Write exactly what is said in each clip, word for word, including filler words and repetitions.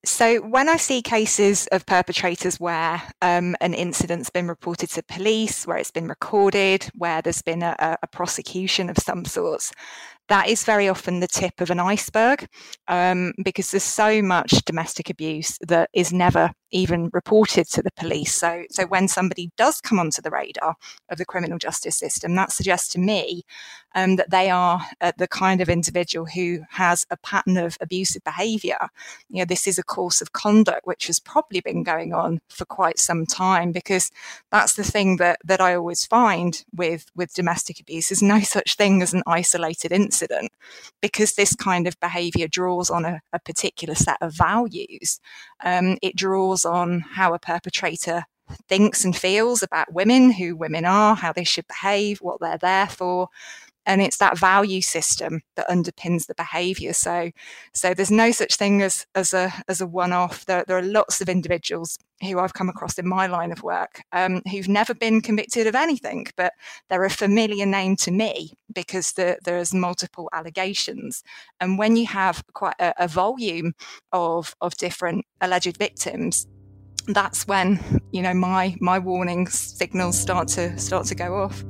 So when I see cases of perpetrators where um, an incident's been reported to police, where it's been recorded, where there's been a, a prosecution of some sorts, that is very often the tip of an iceberg, um, because there's so much domestic abuse that is never even reported to the police. So, so when somebody does come onto the radar of the criminal justice system, that suggests to me um, that they are uh, the kind of individual who has a pattern of abusive behaviour. You know, this is a course of conduct which has probably been going on for quite some time, because that's the thing that that I always find with with domestic abuse. There's no such thing as an isolated incident, because this kind of behaviour draws on a, a particular set of values. Um, it draws on how a perpetrator thinks and feels about women, who women are, how they should behave, what they're there for. And it's that value system that underpins the behaviour. So, so there's no such thing as as a as a one-off. There, there are lots of individuals who I've come across in my line of work um, who've never been convicted of anything, but they're a familiar name to me because the, there's multiple allegations. And when you have quite a, a volume of of different alleged victims, that's when, you know, my my warning signals start to start to go off.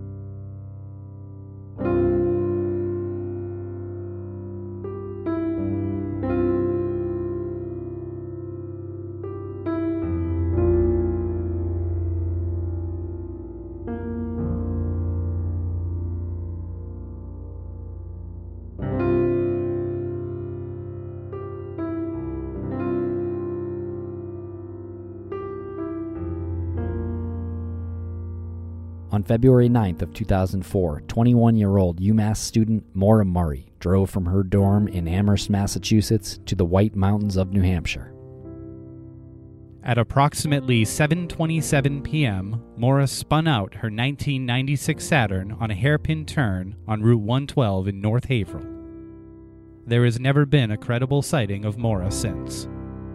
On February ninth of two thousand four, twenty-one-year-old UMass student Maura Murray drove from her dorm in Amherst, Massachusetts to the White Mountains of New Hampshire. At approximately seven twenty-seven p.m., Maura spun out her nineteen ninety-six Saturn on a hairpin turn on Route one twelve in North Haverhill. There has never been a credible sighting of Maura since.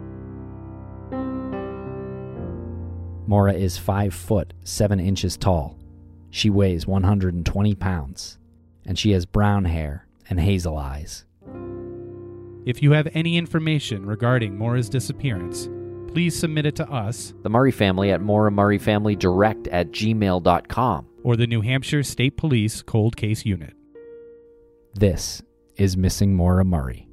Maura is five foot seven inches tall. She weighs one hundred twenty pounds, and she has brown hair and hazel eyes. If you have any information regarding Maura's disappearance, please submit it to us, the Murray family, at Maura Murray Family Direct at gmail dot com, or the New Hampshire State Police Cold Case Unit. This is Missing Maura Murray.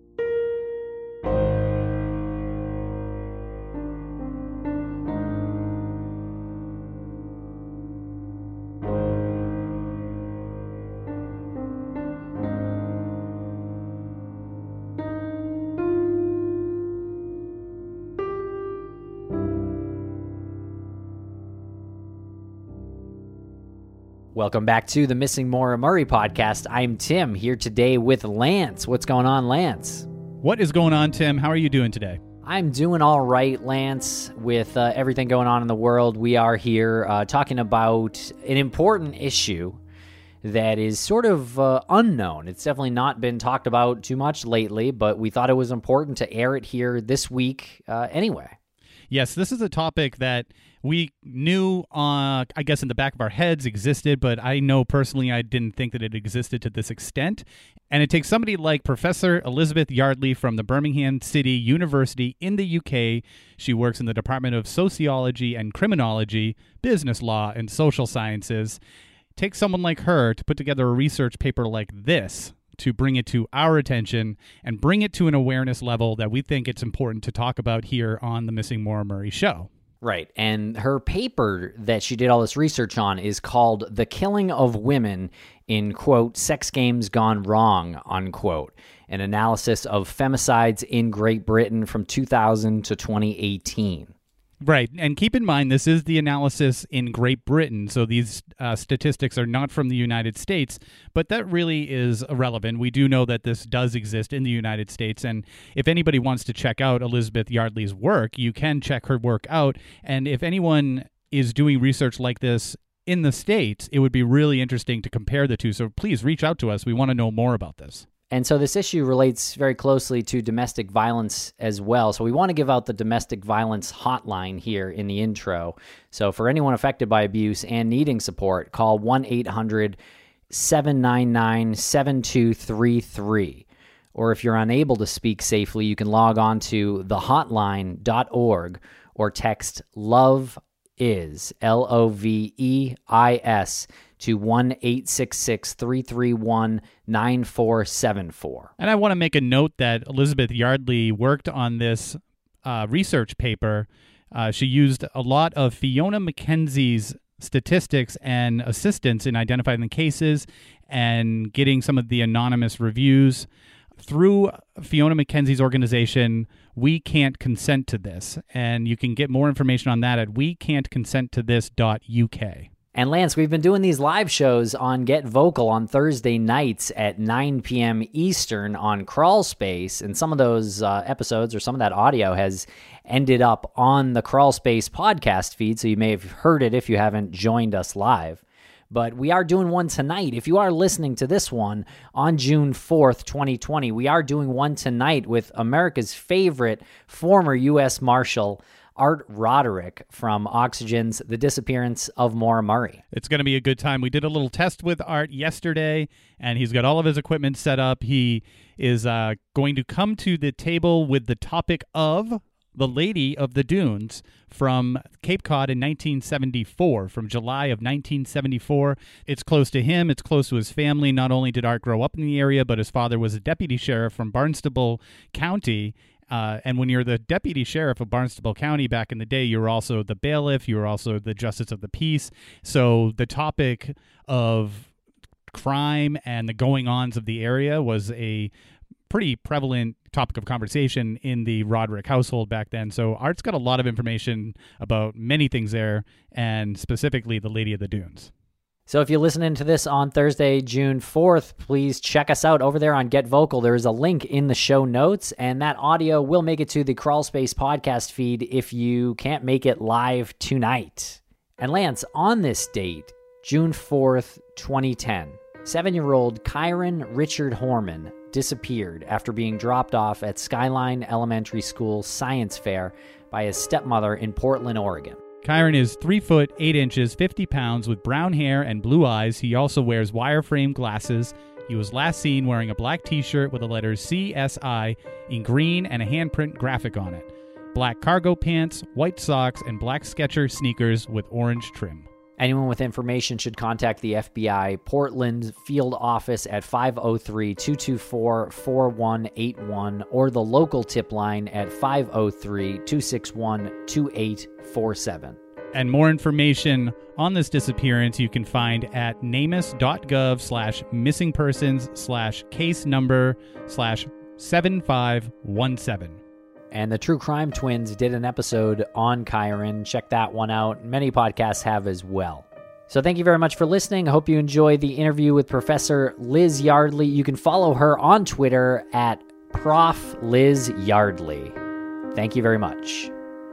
Welcome back to the Missing Maura Murray podcast. I'm Tim, here today with Lance. What's going on, Lance? What is going on, Tim? How are you doing today? I'm doing all right, Lance. With uh, everything going on in the world, we are here uh, talking about an important issue that is sort of uh, unknown. It's definitely not been talked about too much lately, but we thought it was important to air it here this week uh, anyway. Yes, this is a topic that we knew, uh, I guess, in the back of our heads existed, but I know personally I didn't think that it existed to this extent. And it takes somebody like Professor Elizabeth Yardley from the Birmingham City University in the U K. She works in the Department of Sociology and Criminology, Business Law, and Social Sciences. It takes someone like her to put together a research paper like this to bring it to our attention and bring it to an awareness level that we think it's important to talk about here on the Missing Maura Murray show. Right, and her paper that she did all this research on is called The Killing of Women in, quote, Sex Games Gone Wrong, unquote, an analysis of femicides in Great Britain from two thousand to twenty eighteen. Right, and keep in mind, this is the analysis in Great Britain, so these uh, statistics are not from the United States, but that really is irrelevant. We do know that this does exist in the United States, and if anybody wants to check out Elizabeth Yardley's work, you can check her work out, and if anyone is doing research like this in the States, it would be really interesting to compare the two, so please reach out to us. We want to know more about this. And so this issue relates very closely to domestic violence as well. So we want to give out the domestic violence hotline here in the intro. So for anyone affected by abuse and needing support, call one eight hundred seven nine nine seven two three three. Or if you're unable to speak safely, you can log on to the hotline dot org or text LOVEIS, L O V E I S, to one eight six six, three three one, nine four seven four. And I want to make a note that Elizabeth Yardley worked on this uh, research paper. Uh, she used a lot of Fiona McKenzie's statistics and assistance in identifying the cases and getting some of the anonymous reviews. Through Fiona McKenzie's organization, We Can't Consent to This, and you can get more information on that at we can't consent to this dot U K. And Lance, we've been doing these live shows on Get Vocal on Thursday nights at nine p.m. Eastern on Crawl Space, and some of those uh, episodes or some of that audio has ended up on the Crawl Space podcast feed, so you may have heard it if you haven't joined us live. But we are doing one tonight. If you are listening to this one on June fourth, twenty twenty, we are doing one tonight with America's favorite former U S Marshal, Art Roderick, from Oxygen's The Disappearance of Maura Murray. It's going to be a good time. We did a little test with Art yesterday, and he's got all of his equipment set up. He is uh, going to come to the table with the topic of The Lady of the Dunes from Cape Cod in nineteen seventy-four, from July of nineteen seventy-four. It's close to him. It's close to his family. Not only did Art grow up in the area, but his father was a deputy sheriff from Barnstable County. Uh, and when you're the deputy sheriff of Barnstable County back in the day, you were also the bailiff. You were also the justice of the peace. So the topic of crime and the going-ons of the area was a pretty prevalent topic of conversation in the Roderick household back then. So Art's got a lot of information about many things there, and specifically the Lady of the Dunes. So if you're listening to this on Thursday, June fourth, please check us out over there on Get Vocal. There is a link in the show notes, and that audio will make it to the Crawl Space podcast feed if you can't make it live tonight. And Lance, on this date, June fourth, twenty ten, seven-year-old Kyron Richard Horman disappeared after being dropped off at Skyline Elementary School Science Fair by his stepmother in Portland, Oregon. Kyron is three foot eight inches, fifty pounds, with brown hair and blue eyes. He also wears wireframe glasses. He was last seen wearing a black t-shirt with the letters C S I in green and a handprint graphic on it. Black cargo pants, white socks, and black Skechers sneakers with orange trim. Anyone with information should contact the F B I Portland field office at five oh three, two two four, four one eight one or the local tip line at five oh three, two six one, two eight four seven. And more information on this disappearance you can find at namus.gov slash missing persons slash case number slash seven five one seven. And the True Crime Twins did an episode on Kyron. Check that one out. Many podcasts have as well. So thank you very much for listening. I hope you enjoyed the interview with Professor Liz Yardley. You can follow her on Twitter at Prof Liz Yardley. Thank you very much.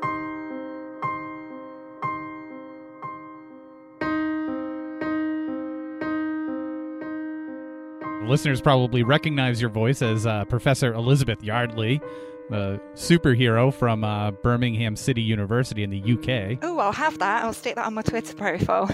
Listeners probably recognize your voice as uh, Professor Elizabeth Yardley, the superhero from uh, Birmingham City University in the U K. Oh, I'll have that. I'll stick that on my Twitter profile.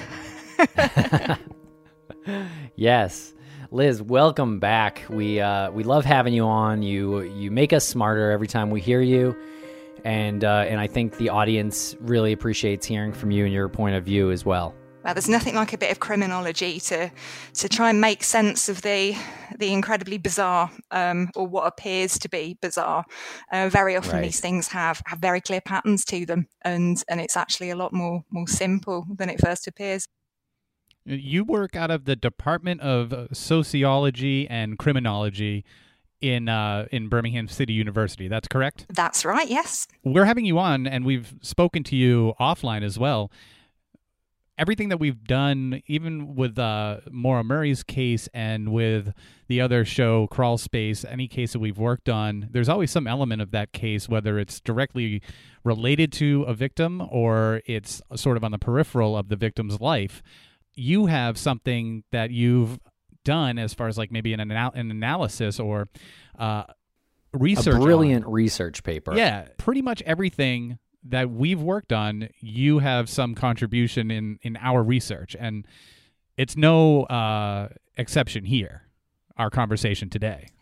Yes. Liz, welcome back. We uh, we love having you on. You you make us smarter every time we hear you. And, uh, and I think the audience really appreciates hearing from you and your point of view as well. Well, there's nothing like a bit of criminology to to try and make sense of the the incredibly bizarre, um, or what appears to be bizarre. Uh, very often Right. these things have, have very clear patterns to them, and, and it's actually a lot more, more simple than it first appears. You work out of the Department of Sociology and Criminology in uh, in Birmingham City University. That's correct? That's right, yes. We're having you on, and we've spoken to you offline as well. Everything that we've done, even with uh, Maura Murray's case and with the other show, Crawl Space, any case that we've worked on, there's always some element of that case, whether it's directly related to a victim or it's sort of on the peripheral of the victim's life. You have something that you've done as far as like maybe an, anal- an analysis or uh, research. A brilliant on. research paper. Yeah, pretty much everything that we've worked on, you have some contribution in, in our research, and it's no uh, exception here, our conversation today.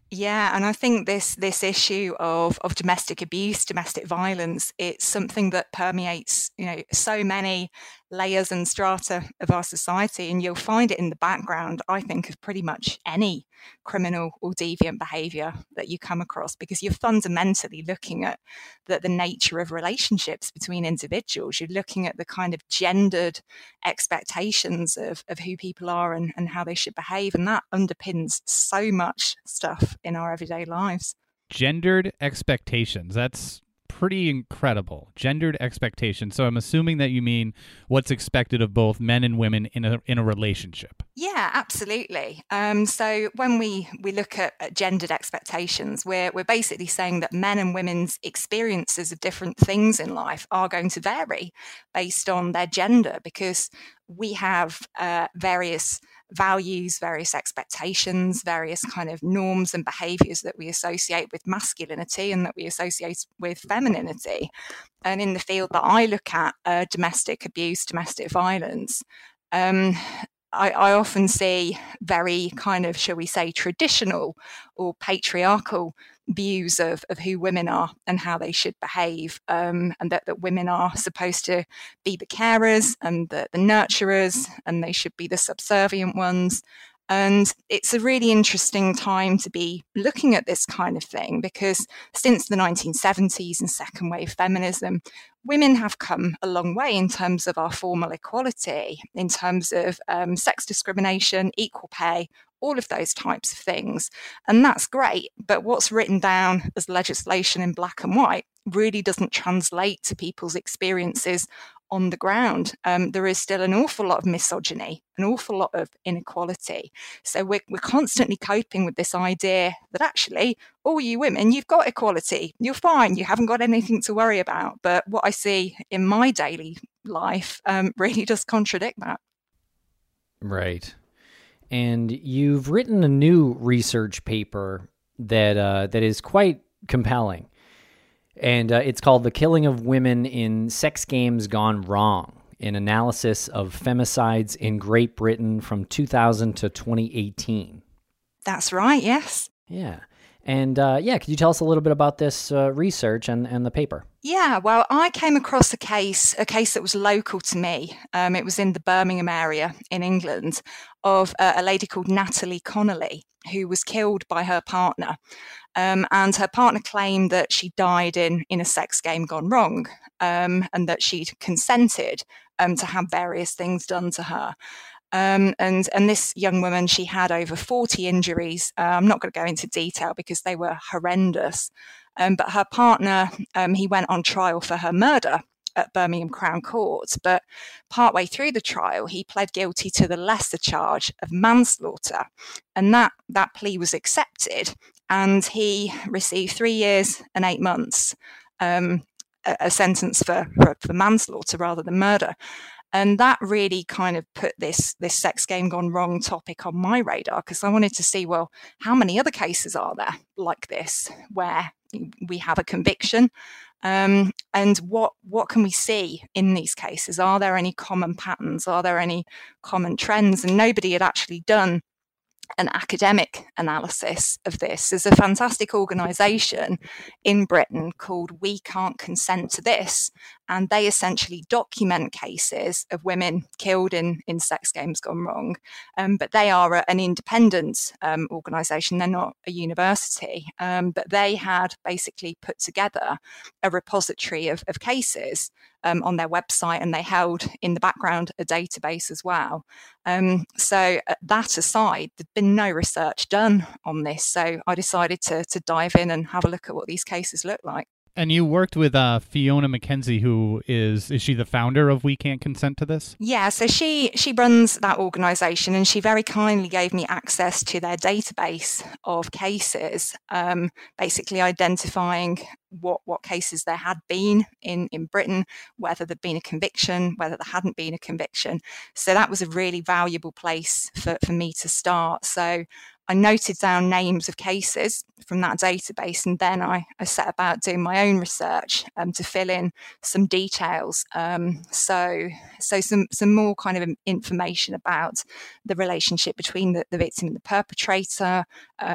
Yeah, and I think this this issue of of domestic abuse, domestic violence, it's something that permeates, you know, so many layers and strata of our society, and you'll find it in the background, I think, of pretty much any criminal or deviant behavior that you come across, because you're fundamentally looking at the, the nature of relationships between individuals. You're looking at the kind of gendered expectations of, of who people are and, and how they should behave, and that underpins so much stuff in our everyday lives. Gendered expectations. That's pretty incredible. Gendered expectations. So I'm assuming that you mean what's expected of both men and women in a in a relationship. Yeah, absolutely. Um, so when we, we look at, at gendered expectations, we're we're basically saying that men and women's experiences of different things in life are going to vary based on their gender, because we have uh, various values, various expectations, various kind of norms and behaviors that we associate with masculinity and that we associate with femininity. And in the field that I look at, uh, domestic abuse, domestic violence, um, I, I often see very kind of, shall we say, traditional or patriarchal views of, of who women are and how they should behave, um, and that, that women are supposed to be the carers and the, the nurturers, and they should be the subservient ones. And it's a really interesting time to be looking at this kind of thing, because since the nineteen seventies and second wave feminism, women have come a long way in terms of our formal equality, in terms of um, sex discrimination, equal pay, all of those types of things. And that's great. But what's written down as legislation in black and white really doesn't translate to people's experiences on the ground. Um, there is still an awful lot of misogyny, an awful lot of inequality. So we're, we're constantly coping with this idea that actually, all you women, you've got equality, you're fine, you haven't got anything to worry about. But what I see in my daily life um, really does contradict that. Right. And you've written a new research paper that uh, that is quite compelling. And uh, it's called The Killing of Women in Sex Games Gone Wrong, an analysis of femicides in Great Britain from two thousand to twenty eighteen. That's right, yes. Yeah. And uh, yeah, could you tell us a little bit about this uh, research and, and the paper? Yeah, well, I came across a case, a case that was local to me. Um, it was in the Birmingham area in England, of uh, a lady called Natalie Connolly, who was killed by her partner. Um, and her partner claimed that she died in, in a sex game gone wrong, um, and that she'd consented um, to have various things done to her. Um, and, and this young woman, she had over forty injuries. Uh, I'm not going to go into detail because they were horrendous. Um, but her partner, um, he went on trial for her murder at Birmingham Crown Court. But partway through the trial, he pled guilty to the lesser charge of manslaughter. And that, that plea was accepted. And he received three years and eight months, um, a, a sentence for, for, for manslaughter rather than murder. And that really kind of put this, this sex game gone wrong topic on my radar, because I wanted to see, well, how many other cases are there like this where we have a conviction? Um, and what what can we see in these cases? Are there any common patterns? Are there any common trends? And nobody had actually done an academic analysis of this. There's a fantastic organisation in Britain called We Can't Consent to This, and they essentially document cases of women killed in, in sex games gone wrong. Um, but they are a, an independent um, organisation, they're not a university, um, but they had basically put together a repository of, of cases Um, on their website, and they held in the background a database as well. Um, so uh, that aside, there'd been no research done on this. So I decided to, to dive in and have a look at what these cases look like. And you worked with uh, Fiona McKenzie, who is, is she the founder of We Can't Consent to This? Yeah, so she she runs that organisation, and she very kindly gave me access to their database of cases, um, basically identifying what, what cases there had been in, in Britain, whether there'd been a conviction, whether there hadn't been a conviction. So that was a really valuable place for, for me to start. So I noted down names of cases from that database, and then I, I set about doing my own research um, to fill in some details. Um, so so some, some more kind of information about the relationship between the, the victim and the perpetrator, um,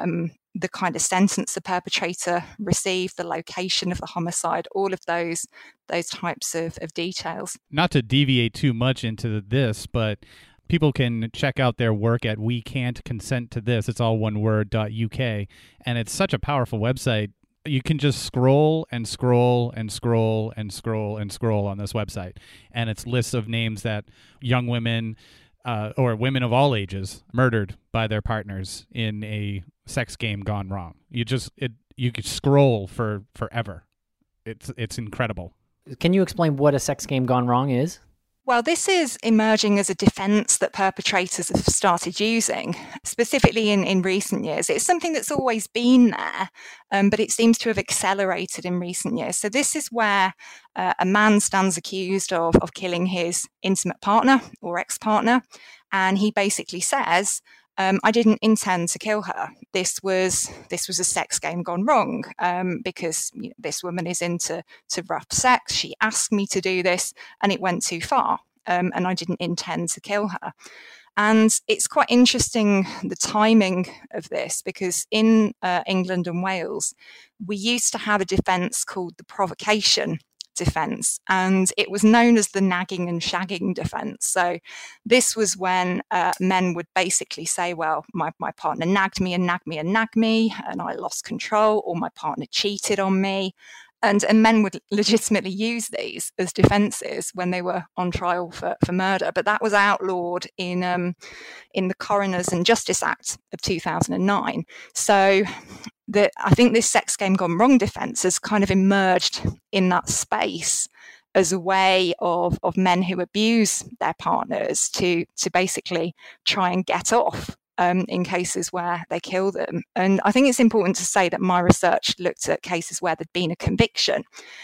the kind of sentence the perpetrator received, the location of the homicide, all of those those types of, of details. Not to deviate too much into this, but people can check out their work at we can't consent to this. It's all one word, .uk. And it's such a powerful website. You can just scroll and scroll and scroll and scroll and scroll on this website. And it's lists of names that young women uh, or women of all ages murdered by their partners in a sex game gone wrong. You just, it, you could scroll for forever. It's, it's incredible. Can you explain what a sex game gone wrong is? Well, this is emerging as a defence that perpetrators have started using, specifically in, in recent years. It's something that's always been there, um, but it seems to have accelerated in recent years. So this is where uh, a man stands accused of, of killing his intimate partner or ex-partner, and he basically says, Um, I didn't intend to kill her. This was this was a sex game gone wrong um, because you know, this woman is into to rough sex. She asked me to do this, and it went too far. Um, and I didn't intend to kill her. And it's quite interesting the timing of this because in uh, England and Wales, we used to have a defence called the provocation defence, and it was known as the nagging and shagging defence. So this was when uh, men would basically say, well, my, my partner nagged me and nagged me and nagged me and I lost control, or my partner cheated on me. And, and men would legitimately use these as defences when they were on trial for, for murder. But that was outlawed in um, in the Coroners and Justice Act of two thousand nine. So the, I think this sex game gone wrong defence has kind of emerged in that space as a way of, of men who abuse their partners to, to basically try and get off Um, in cases where they kill them. And I think it's important to say that my research looked at cases where there'd been a conviction.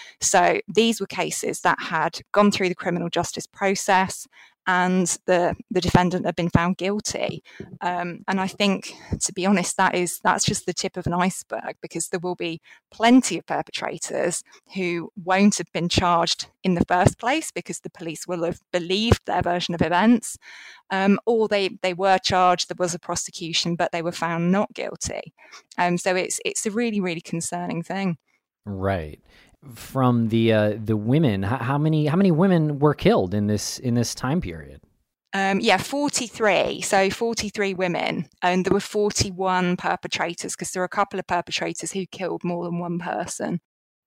So these were cases that had gone through the criminal justice process and the, the defendant had been found guilty. Um, and I think, to be honest, that is that's just the tip of an iceberg, because there will be plenty of perpetrators who won't have been charged in the first place because the police will have believed their version of events, um, or they, they were charged, there was a prosecution, but they were found not guilty. Um, so it's it's a really, really concerning thing. Right. From the uh, the women, how, how many how many women were killed in this in this time period? Um, yeah, forty-three. So forty-three women, and there were forty-one perpetrators because there were a couple of perpetrators who killed more than one person.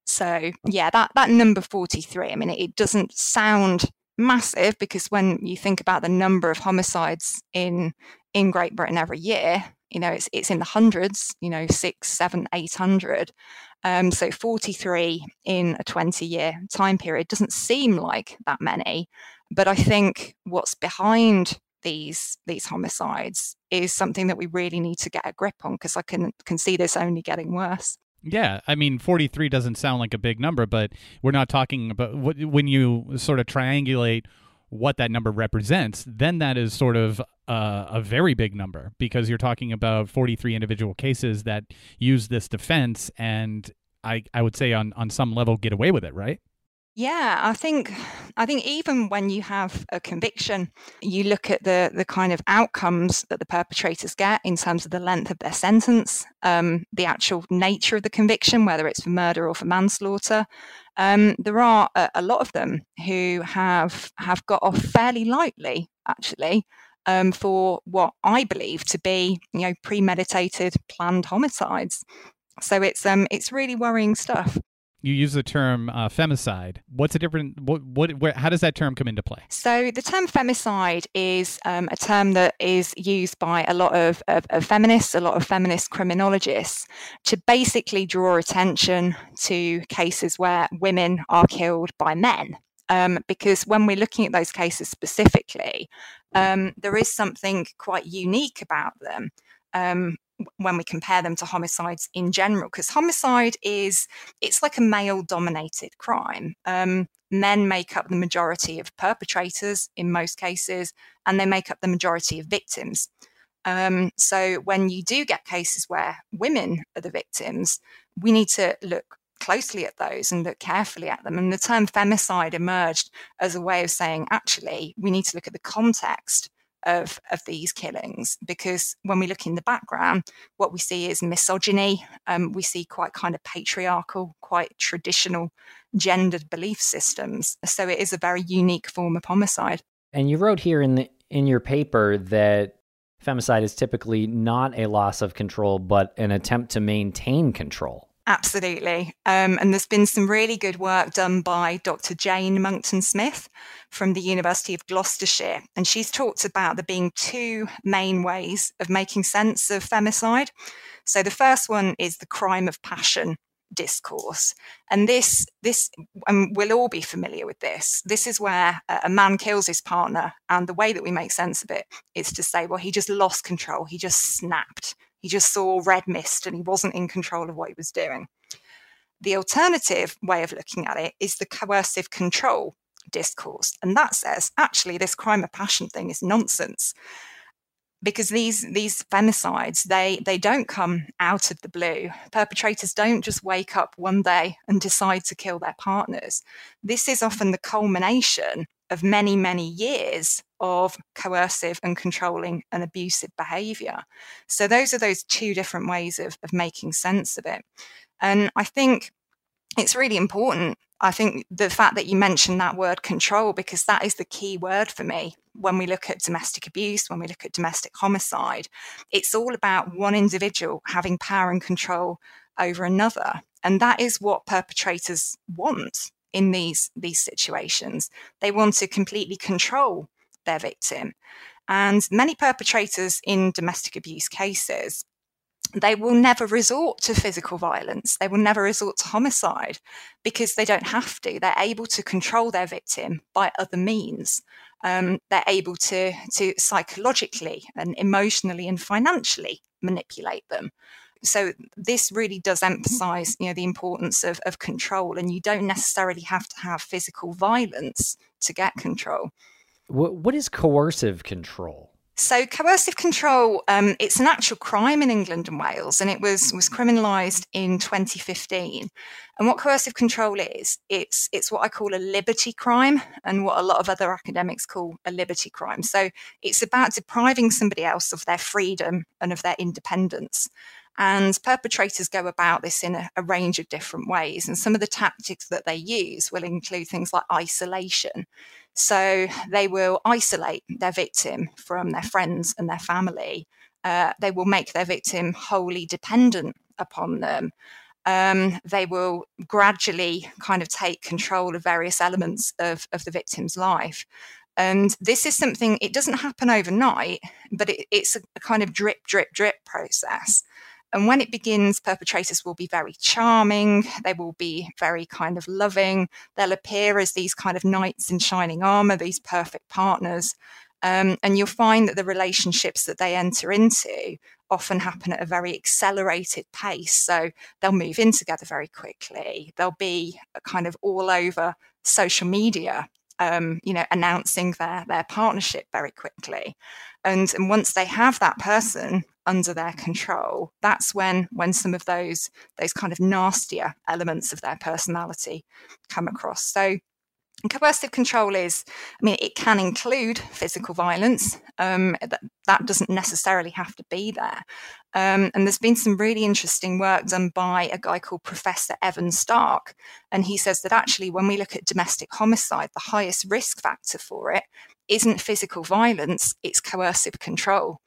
So yeah, that that number forty-three. I mean, it, it doesn't sound massive because when you think about the number of homicides in in Great Britain every year, you know, it's it's in the hundreds. You know, six, seven, eight hundred. Um, so forty-three in a twenty-year time period doesn't seem like that many, but I think what's behind these these homicides is something that we really need to get a grip on, because I can can see this only getting worse. Yeah, I mean, forty-three doesn't sound like a big number, but we're not talking about what, when you sort of triangulate what that number represents, then that is sort of uh, a very big number, because you're talking about forty-three individual cases that use this defense and I, I would say on, on some level get away with it, right? Yeah, I think I think even when you have a conviction, you look at the the kind of outcomes that the perpetrators get in terms of the length of their sentence, um, the actual nature of the conviction, whether it's for murder or for manslaughter. Um, there are a, a lot of them who have have got off fairly lightly, actually, um, for what I believe to be, you know, premeditated, planned homicides. So it's um it's really worrying stuff. You use the term uh, femicide. What's a different? What? What? Where, how does that term come into play? So the term femicide is um, a term that is used by a lot of, of, of feminists, a lot of feminist criminologists, to basically draw attention to cases where women are killed by men. Um, because when we're looking at those cases specifically, um, there is something quite unique about them. Um, when we compare them to homicides in general, because homicide is, it's like a male-dominated crime. Um, men make up the majority of perpetrators in most cases, and they make up the majority of victims. Um, so when you do get cases where women are the victims, we need to look closely at those and look carefully at them. And the term femicide emerged as a way of saying, actually, we need to look at the context of, of these killings, because when we look in the background, what we see is misogyny. Um, we see quite kind of patriarchal, quite traditional gendered belief systems. So it is a very unique form of homicide. And you wrote here in the in your paper that femicide is typically not a loss of control, but an attempt to maintain control. Absolutely. Um, and there's been some really good work done by Doctor Jane Monckton Smith from the University of Gloucestershire. And she's talked about there being two main ways of making sense of femicide. So the first one is the crime of passion discourse. And this, this, and we'll all be familiar with this. This is where a man kills his partner. And the way that we make sense of it is to say, well, he just lost control. He just snapped. He just saw red mist and he wasn't in control of what he was doing. The alternative way of looking at it is the coercive control discourse. And that says, actually, this crime of passion thing is nonsense. Because these these femicides, they, they don't come out of the blue. Perpetrators don't just wake up one day and decide to kill their partners. This is often the culmination of many, many years of coercive and controlling and abusive behaviour. So those are those two different ways of, of making sense of it. And I think it's really important. I think the fact that you mentioned that word control, because that is the key word for me when we look at domestic abuse, when we look at domestic homicide. It's all about one individual having power and control over another. And that is what perpetrators want in these, these situations. They want to completely control their victim. And many perpetrators in domestic abuse cases, they will never resort to physical violence. They will never resort to homicide because they don't have to. They're able to control their victim by other means. Um, they're able to, to psychologically and emotionally and financially manipulate them. So this really does emphasize, you know, the importance of, of control, and you don't necessarily have to have physical violence to get control. What, what is coercive control? So coercive control, um, it's an actual crime in England and Wales, and it was was criminalised in twenty fifteen. And what coercive control is, it's it's what I call a liberty crime, and what a lot of other academics call a liberty crime. So it's about depriving somebody else of their freedom and of their independence. And perpetrators go about this in a, a range of different ways. And some of the tactics that they use will include things like isolation. So they will isolate their victim from their friends and their family. Uh, they will make their victim wholly dependent upon them. Um, they will gradually kind of take control of various elements of, of the victim's life. And this is something, it doesn't happen overnight, but it, it's a, a kind of drip, drip, drip process. And when it begins, perpetrators will be very charming. They will be very kind of loving. They'll appear as these kind of knights in shining armor, these perfect partners. Um, and you'll find that the relationships that they enter into often happen at a very accelerated pace. So they'll move in together very quickly. They'll be kind of all over social media, um, you know, announcing their, their partnership very quickly. And, and once they have that person under their control, that's when when some of those those kind of nastier elements of their personality come across. So coercive control is, I mean, it can include physical violence. Um, that, that doesn't necessarily have to be there. Um, and there's been some really interesting work done by a guy called Professor Evan Stark. And he says that actually when we look at domestic homicide, the highest risk factor for it isn't physical violence, it's coercive control.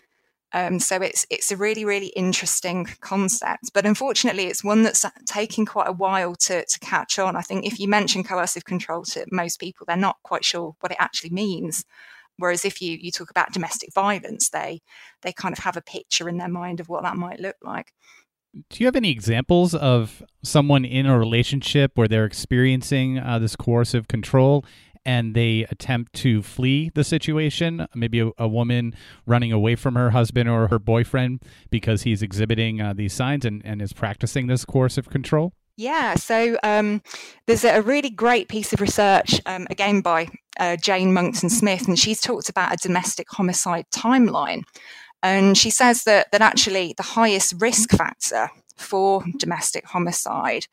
Um, so it's it's a really, really interesting concept. But unfortunately, it's one that's taking quite a while to, to catch on. I think if you mention coercive control to most people, they're not quite sure what it actually means. Whereas if you, you talk about domestic violence, they they kind of have a picture in their mind of what that might look like. Do you have any examples of someone in a relationship where they're experiencing uh, this coercive control and they attempt to flee the situation? Maybe a, a woman running away from her husband or her boyfriend because he's exhibiting uh, these signs and, and is practicing this coercive control? Yeah, so um, there's a really great piece of research, um, again by uh, Jane Monckton Smith, and she's talked about a domestic homicide timeline. And she says that that actually the highest risk factor for domestic homicide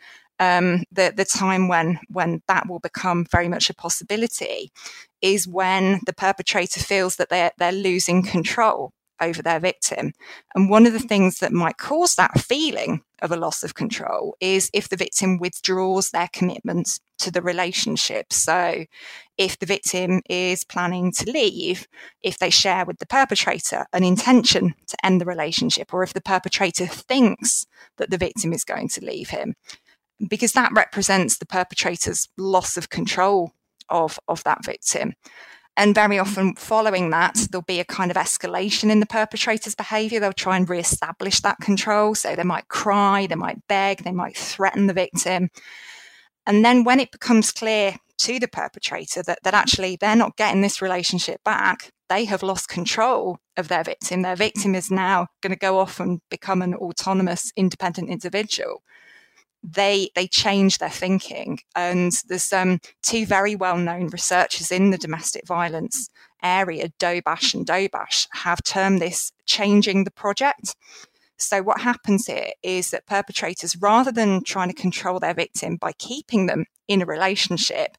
um, the, the time when, when that will become very much a possibility is when the perpetrator feels that they're, they're losing control over their victim. And one of the things that might cause that feeling of a loss of control is if the victim withdraws their commitment to the relationship. So if the victim is planning to leave, if they share with the perpetrator an intention to end the relationship, or if the perpetrator thinks that the victim is going to leave him, because that represents the perpetrator's loss of control of, of that victim. And very often following that, there'll be a kind of escalation in the perpetrator's behaviour. They'll try and re-establish that control. So they might cry, they might beg, they might threaten the victim. And then when it becomes clear to the perpetrator that, that actually they're not getting this relationship back, they have lost control of their victim. Their victim is now going to go off and become an autonomous, independent individual. They they change their thinking. And there's um, two very well-known researchers in the domestic violence area, Dobash and Dobash, have termed this changing the project. So what happens here is that perpetrators, rather than trying to control their victim by keeping them in a relationship,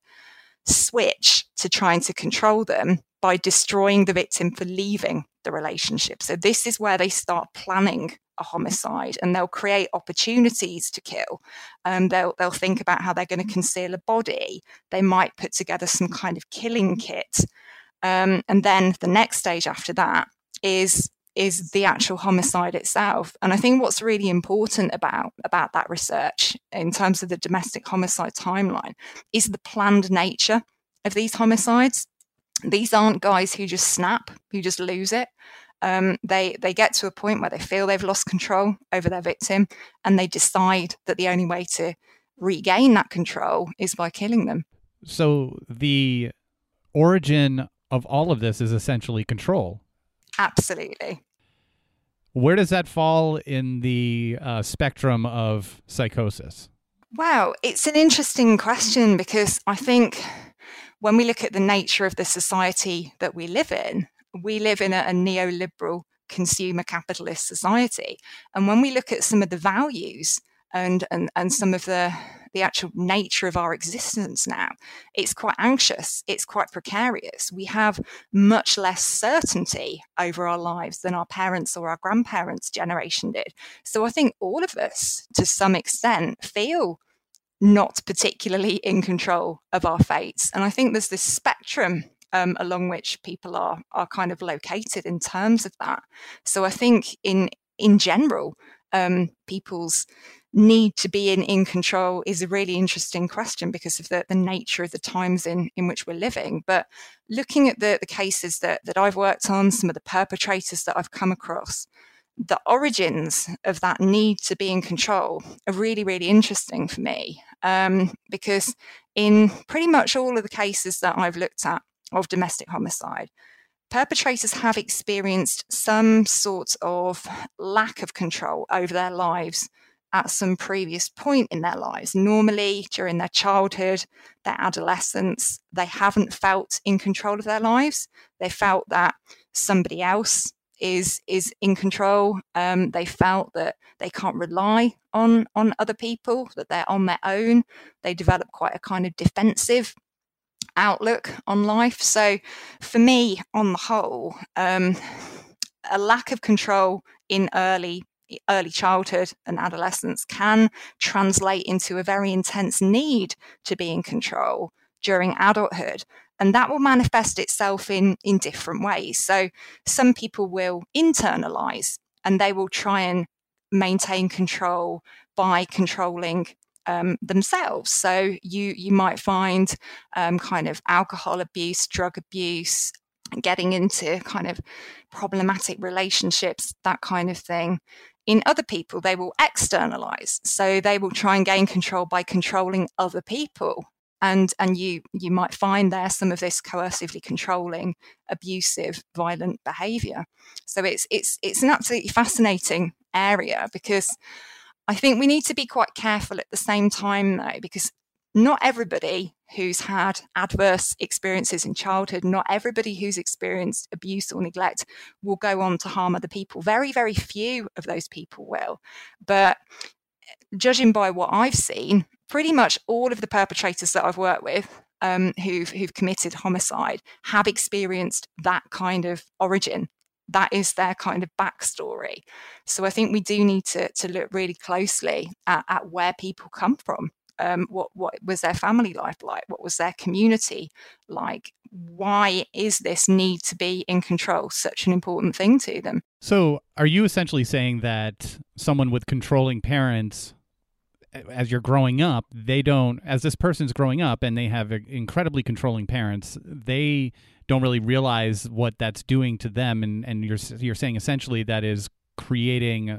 switch to trying to control them by destroying the victim for leaving the relationship. So this is where they start planning a homicide, and they'll create opportunities to kill. Um, they'll they'll think about how they're going to conceal a body. They might put together some kind of killing kit, um, and then the next stage after that is is the actual homicide itself. And I think what's really important about about that research in terms of the domestic homicide timeline is the planned nature of these homicides. These aren't guys who just snap, who just lose it. Um, they they get to a point where they feel they've lost control over their victim, and they decide that the only way to regain that control is by killing them. So the origin of all of this is essentially control. Absolutely. Where does that fall in the uh, spectrum of psychosis? Wow, it's an interesting question, because I think when we look at the nature of the society that we live in, we live in a, a neoliberal consumer capitalist society. And when we look at some of the values and, and, and some of the, the actual nature of our existence now, it's quite anxious, it's quite precarious. We have much less certainty over our lives than our parents or our grandparents' generation did. So I think all of us, to some extent, feel not particularly in control of our fates. And I think there's this spectrum Um, along which people are are kind of located in terms of that. So I think in in general, um, people's need to be in, in control is a really interesting question because of the, the nature of the times in, in which we're living. But looking at the, the cases that, that I've worked on, some of the perpetrators that I've come across, the origins of that need to be in control are really, really interesting for me. Um, because in pretty much all of the cases that I've looked at of domestic homicide, perpetrators have experienced some sort of lack of control over their lives at some previous point in their lives. Normally during their childhood, their adolescence, they haven't felt in control of their lives. They felt that somebody else is is in control. Um, they felt that they can't rely on, on other people, that they're on their own. They develop quite a kind of defensive outlook on life. So for me, on the whole, um, a lack of control in early early childhood and adolescence can translate into a very intense need to be in control during adulthood. And that will manifest itself in, in different ways. So some people will internalize, and they will try and maintain control by controlling Um, themselves. So you you might find um, kind of alcohol abuse, drug abuse, getting into kind of problematic relationships, that kind of thing. In other people, they will externalize. So they will try and gain control by controlling other people. And and you you might find there some of this coercively controlling, abusive, violent behavior. So it's it's it's an absolutely fascinating area, because I think we need to be quite careful at the same time, though, because not everybody who's had adverse experiences in childhood, not everybody who's experienced abuse or neglect will go on to harm other people. Very, very few of those people will. But judging by what I've seen, pretty much all of the perpetrators that I've worked with um, who've, who've committed homicide have experienced that kind of origin. That is their kind of backstory. So I think we do need to, to look really closely at, at where people come from. Um, what what was their family life like? What was their community like? Why is this need to be in control such an important thing to them? So are you essentially saying that someone with controlling parents, as you're growing up, they don't, as this person's growing up and they have incredibly controlling parents, they don't really realize what that's doing to them, and, and you're you're saying essentially that is creating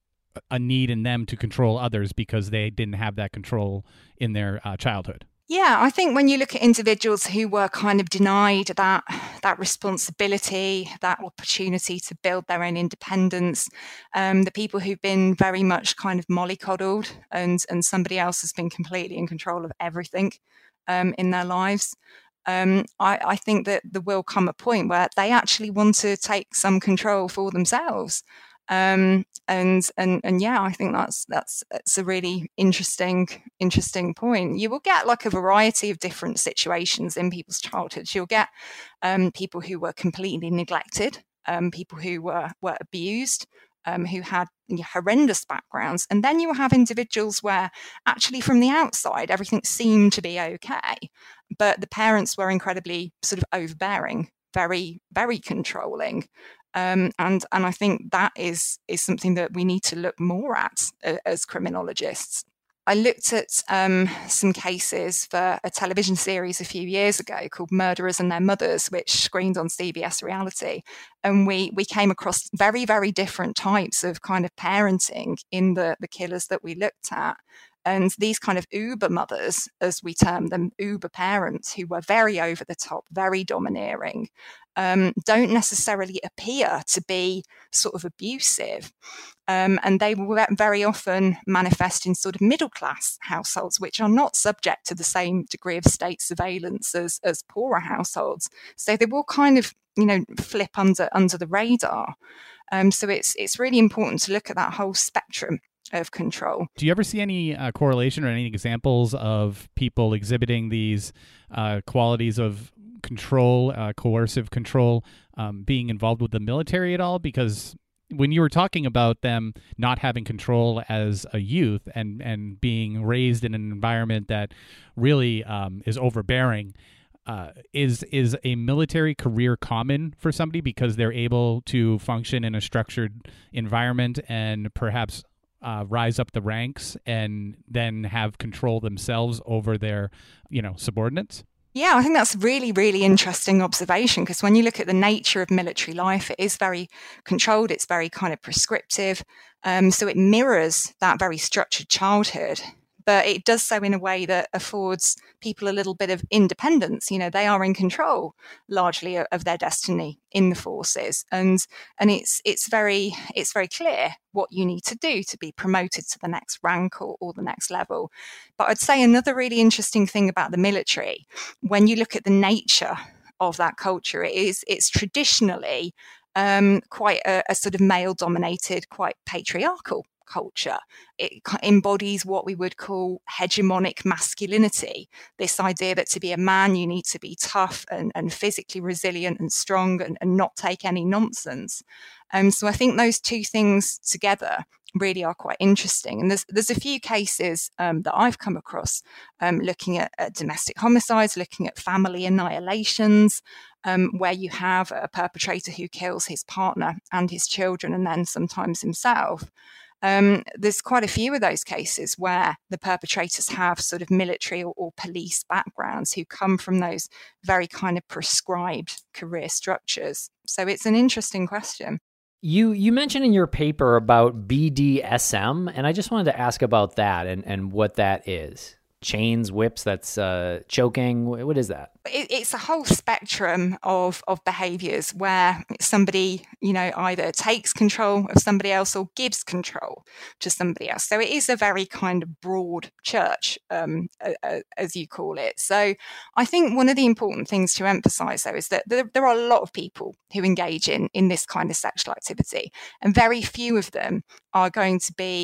a need in them to control others because they didn't have that control in their uh, childhood. Yeah, I think when you look at individuals who were kind of denied that that responsibility, that opportunity to build their own independence, um, the people who've been very much kind of mollycoddled and and somebody else has been completely in control of everything um, in their lives, um, I, I think that there will come a point where they actually want to take some control for themselves. Um, and and and yeah, I think that's that's that's a really interesting interesting point. You will get like a variety of different situations in people's childhoods. You'll get um, people who were completely neglected, um, people who were were abused, um, who had horrendous backgrounds, and then you will have individuals where actually from the outside everything seemed to be okay, but the parents were incredibly sort of overbearing, very very controlling. Um, and and I think that is is something that we need to look more at uh, as criminologists. I looked at um, some cases for a television series a few years ago called Murderers and Their Mothers, which screened on C B S Reality. And we we came across very, very different types of kind of parenting in the, the killers that we looked at. And these kind of uber mothers, as we term them, uber parents who were very over the top, very domineering, um, don't necessarily appear to be sort of abusive. Um, and they will very often manifest in sort of middle class households, which are not subject to the same degree of state surveillance as, as poorer households. So they will kind of, you know, flip under under the radar. Um, so it's it's really important to look at that whole spectrum of control. Do you ever see any uh, correlation or any examples of people exhibiting these uh, qualities of control, uh, coercive control, um, being involved with the military at all? Because when you were talking about them not having control as a youth and, and being raised in an environment that really um, is overbearing, uh, is is a military career common for somebody because they're able to function in a structured environment and perhaps Uh, rise up the ranks and then have control themselves over their, you know, subordinates? Yeah, I think that's a really, really interesting observation, because when you look at the nature of military life, it is very controlled, it's very kind of prescriptive. Um, so it mirrors that very structured childhood, but it does so in a way that affords people a little bit of independence. You know, they are in control largely of their destiny in the forces, and and it's it's very it's very clear what you need to do to be promoted to the next rank or, or the next level. But I'd say another really interesting thing about the military, when you look at the nature of that culture, it is it's traditionally um, quite a, a sort of male-dominated, quite patriarchal culture. It embodies what we would call hegemonic masculinity, this idea that to be a man you need to be tough and, and physically resilient and strong and, and not take any nonsense. Um, so I think those two things together really are quite interesting. And there's there's a few cases um, that I've come across um, looking at, at domestic homicides, looking at family annihilations, um, where you have a perpetrator who kills his partner and his children and then sometimes himself. Um, there's quite a few of those cases where the perpetrators have sort of military or, or police backgrounds who come from those very kind of prescribed career structures. So it's an interesting question. You you mentioned in your paper about B D S M, and I just wanted to ask about that and, and what that is. Chains, whips, that's uh, choking. What is that? It, it's a whole spectrum of, of behaviours where somebody, you know, either takes control of somebody else or gives control to somebody else. So it is a very kind of broad church, um, uh, as you call it. So I think one of the important things to emphasise, though, is that there, there are a lot of people who engage in, in this kind of sexual activity, and very few of them are going to be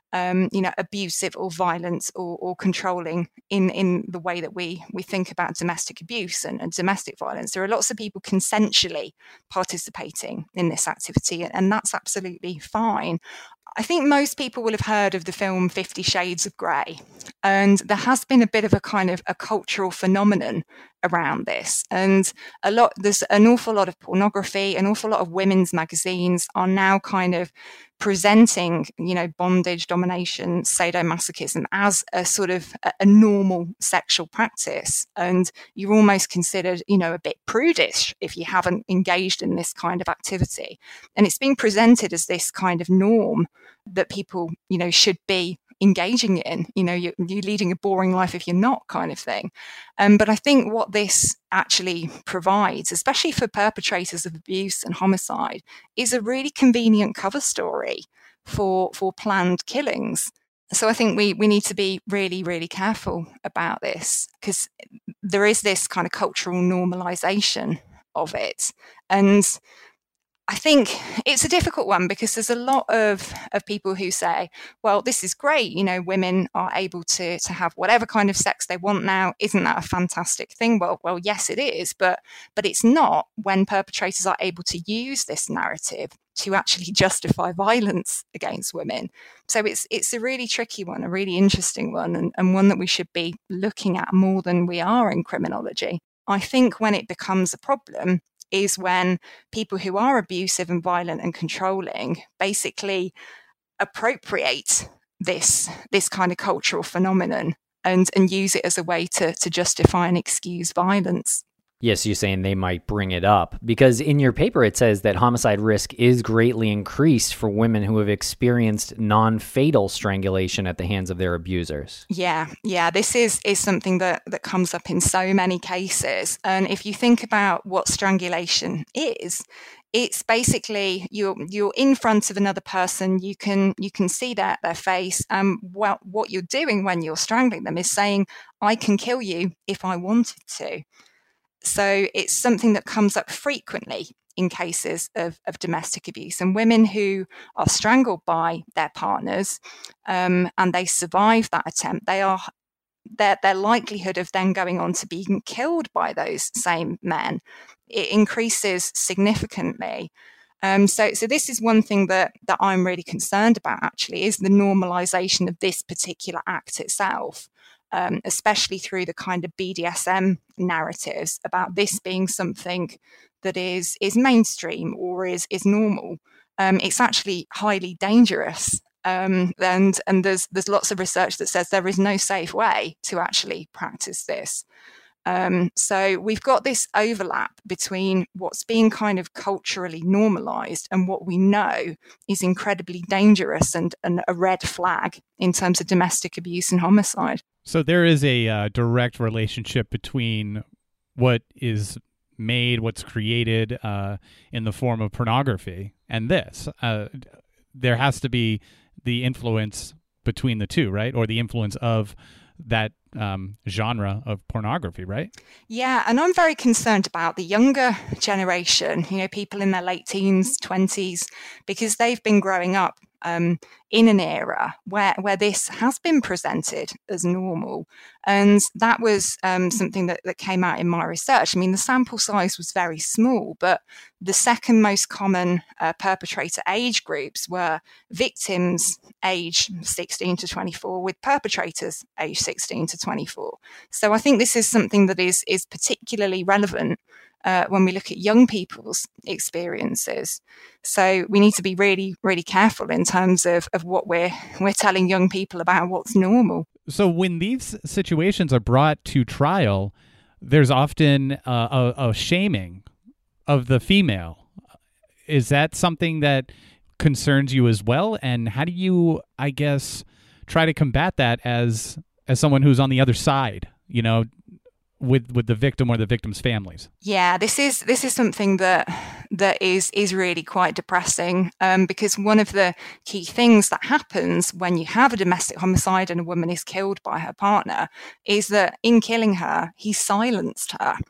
um, you know, abusive or violent or, or controlling in, in the way that we we think about domestic abuse and, and domestic violence. There are lots of people consensually participating in this activity, and that's absolutely fine. I think most people will have heard of the film Fifty Shades of Grey, and there has been a bit of a kind of a cultural phenomenon around this. And a lot, there's an awful lot of pornography, an awful lot of women's magazines are now kind of presenting, you know, bondage, domination, sadomasochism as a sort of a, a normal sexual practice. And you're almost considered, you know, a bit prudish if you haven't engaged in this kind of activity. And it's being presented as this kind of norm that people, you know, should be engaging in. You know, you're, you're leading a boring life if you're not, kind of thing. Um, but I think what this actually provides, especially for perpetrators of abuse and homicide, is a really convenient cover story for for planned killings. So I think we we need to be really, really careful about this, because there is this kind of cultural normalization of it. And I think it's a difficult one, because there's a lot of, of people who say, well, this is great. You know, women are able to, to have whatever kind of sex they want now. Isn't that a fantastic thing? Well, well, yes, it is. But, but it's not when perpetrators are able to use this narrative to actually justify violence against women. So it's it's a really tricky one, a really interesting one, and, and one that we should be looking at more than we are in criminology. I think when it becomes a problem is when people who are abusive and violent and controlling basically appropriate this this kind of cultural phenomenon and and use it as a way to to justify and excuse violence. Yes, you're saying they might bring it up, because in your paper it says that homicide risk is greatly increased for women who have experienced non-fatal strangulation at the hands of their abusers. Yeah, yeah, this is is something that, that comes up in so many cases. And if you think about what strangulation is, it's basically you're you're in front of another person. You can you can see their their face. Um, well, what you're doing when you're strangling them is saying, "I can kill you if I wanted to." So it's something that comes up frequently in cases of, of domestic abuse, and women who are strangled by their partners um, and they survive that attempt, they are their their likelihood of then going on to being killed by those same men, it increases significantly. Um, so, so this is one thing that that I'm really concerned about. Actually, is the normalization of this particular act itself. Um, especially through the kind of B D S M narratives about this being something that is is mainstream or is is normal. Um, it's actually highly dangerous, um, and and there's there's lots of research that says there is no safe way to actually practice this. Um, so we've got this overlap between what's being kind of culturally normalized and what we know is incredibly dangerous and, and a red flag in terms of domestic abuse and homicide. So there is a uh, direct relationship between what is made, what's created uh, in the form of pornography and this. Uh, there has to be the influence between the two, right? Or the influence of that um, genre of pornography, right? Yeah, and I'm very concerned about the younger generation, you know, people in their late teens, twenties, because they've been growing up um, in an era where, where this has been presented as normal. And that was um, something that, that came out in my research. I mean, the sample size was very small, but the second most common uh, perpetrator age groups were victims age sixteen to twenty-four with perpetrators age sixteen to twenty-four. So I think this is something that is, is particularly relevant Uh, when we look at young people's experiences. So we need to be really, really careful in terms of, of what we're we're telling young people about what's normal. So when these situations are brought to trial, there's often uh, a, a shaming of the female. Is that something that concerns you as well? And how do you, I guess, try to combat that as as someone who's on the other side, you know, with with the victim or the victim's families? Yeah, this is this is something that that is is really quite depressing, um, because one of the key things that happens when you have a domestic homicide and a woman is killed by her partner is that in killing her, he silenced her.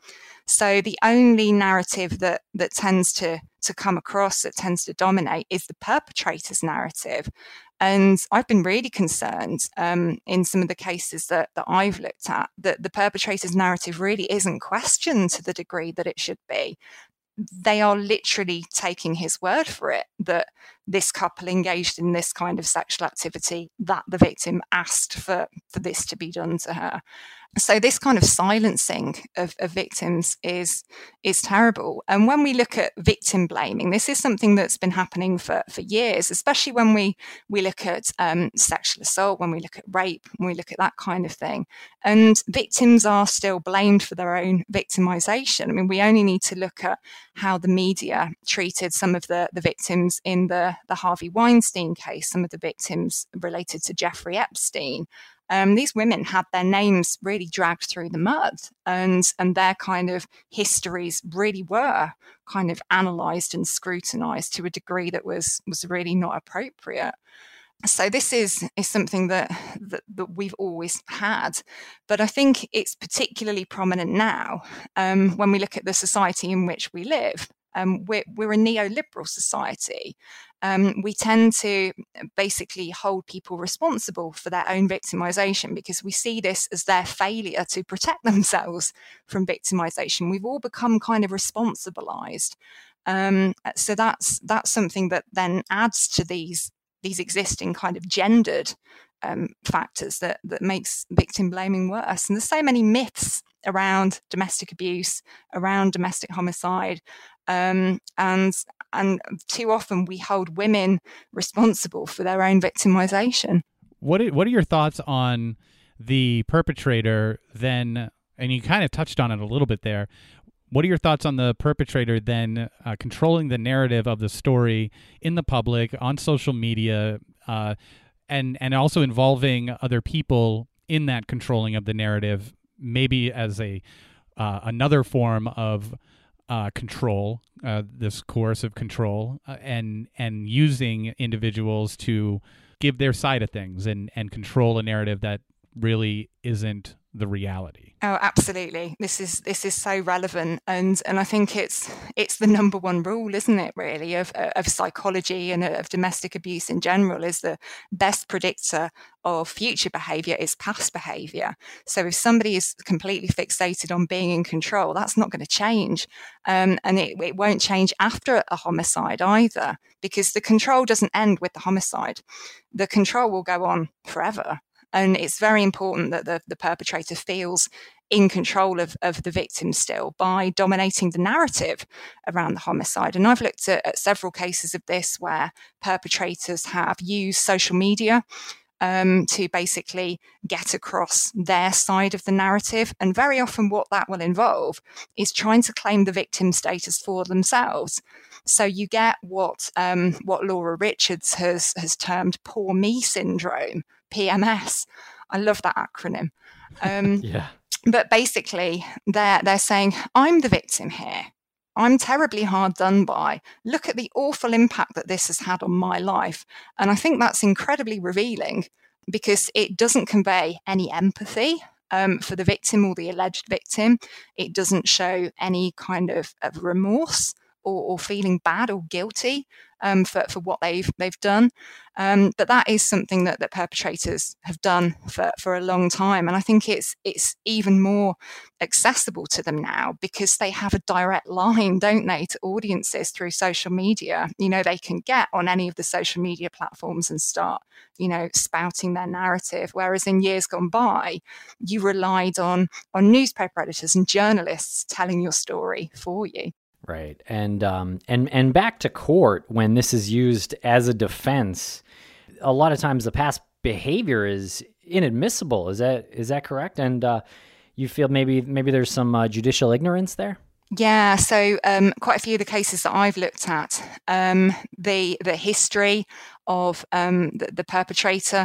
So the only narrative that that tends to to come across, that tends to dominate, is the perpetrator's narrative. And I've been really concerned um, in some of the cases that, that I've looked at, that the perpetrator's narrative really isn't questioned to the degree that it should be. They are literally taking his word for it that this couple engaged in this kind of sexual activity, that the victim asked for, for this to be done to her. So this kind of silencing of, of victims is is terrible. And when we look at victim blaming, this is something that's been happening for, for years, especially when we, we look at um, sexual assault, when we look at rape, when we look at that kind of thing. And victims are still blamed for their own victimization. I mean, we only need to look at how the media treated some of the, the victims in the, the Harvey Weinstein case, some of the victims related to Jeffrey Epstein. Um, these women had their names really dragged through the mud, and and their kind of histories really were kind of analysed and scrutinised to a degree that was was really not appropriate. So this is is something that, that that we've always had, but I think it's particularly prominent now um, when we look at the society in which we live. Um, we're, we're a neoliberal society. Um, we tend to basically hold people responsible for their own victimization because we see this as their failure to protect themselves from victimization. We've all become kind of responsibilized. Um, so that's that's something that then adds to these these existing kind of gendered um, factors that that makes victim blaming worse. And there's so many myths around domestic abuse, around domestic homicide. Um, and and too often we hold women responsible for their own victimization. What are, what are your thoughts on the perpetrator then, and you kind of touched on it a little bit there, what are your thoughts on the perpetrator then uh, controlling the narrative of the story in the public, on social media, uh, and, and also involving other people in that controlling of the narrative, maybe as a uh, another form of Uh, control, uh, this coercive control, uh, and and using individuals to give their side of things and, and control a narrative that really isn't the reality. Oh, absolutely. This is this is so relevant, and and I think it's it's the number one rule, isn't it? Really, of of psychology and of domestic abuse in general, is the best predictor of future behaviour is past behaviour. So if somebody is completely fixated on being in control, that's not going to change, um, and it, it won't change after a homicide either, because the control doesn't end with the homicide. The control will go on forever. And it's very important that the, the perpetrator feels in control of, of the victim still by dominating the narrative around the homicide. And I've looked at, at several cases of this where perpetrators have used social media um, to basically get across their side of the narrative. And very often what that will involve is trying to claim the victim status for themselves. So you get what um, what Laura Richards has has termed poor me syndrome, P M S. I love that acronym. Um, yeah. But basically, they're they're saying, I'm the victim here. I'm terribly hard done by. Look at the awful impact that this has had on my life. And I think that's incredibly revealing because it doesn't convey any empathy um, for the victim or the alleged victim. It doesn't show any kind of, of remorse or, or feeling bad or guilty um, for, for what they've they've done. Um, but that is something that, that perpetrators have done for, for a long time. And I think it's it's even more accessible to them now because they have a direct line, don't they, to audiences through social media. You know, they can get on any of the social media platforms and start, you know, spouting their narrative. Whereas in years gone by, you relied on on newspaper editors and journalists telling your story for you. Right. And um and and back to court, when this is used as a defense, a lot of times the past behavior is inadmissible. Is that is that correct? And uh, you feel maybe maybe there's some uh, judicial ignorance there? Yeah, so um, quite a few of the cases that I've looked at, um, the the history of um, the, the perpetrator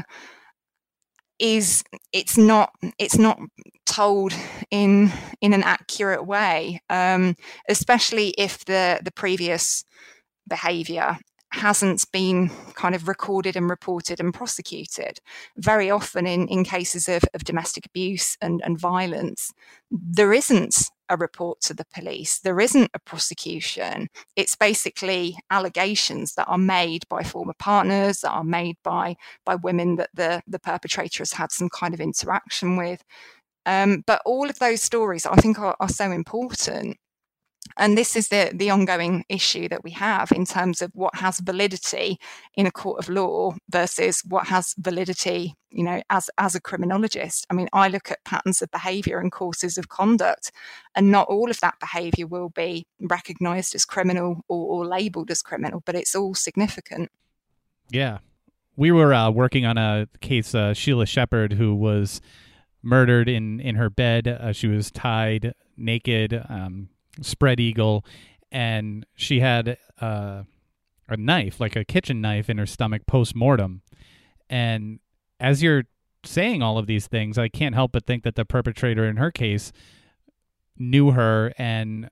is it's not it's not told in in an accurate way, um, especially if the the previous behaviour hasn't been kind of recorded and reported and prosecuted. Very often in, in cases of, of domestic abuse and, and violence, there isn't a report to the police. There isn't a prosecution. It's basically allegations that are made by former partners, that are made by by women that the, the perpetrator has had some kind of interaction with. Um, but all of those stories, I think, are, are so important. And this is the, the ongoing issue that we have in terms of what has validity in a court of law versus what has validity, you know, as, as a criminologist. I mean, I look at patterns of behaviour and courses of conduct, and not all of that behaviour will be recognised as criminal or, or labelled as criminal, but it's all significant. Yeah. We were uh, working on a case, uh, Sheila Shepherd, who was murdered in, in her bed. Uh, she was tied naked, um, spread eagle, and she had uh, a knife, like a kitchen knife, in her stomach post-mortem. And as you're saying all of these things, I can't help but think that the perpetrator in her case knew her, and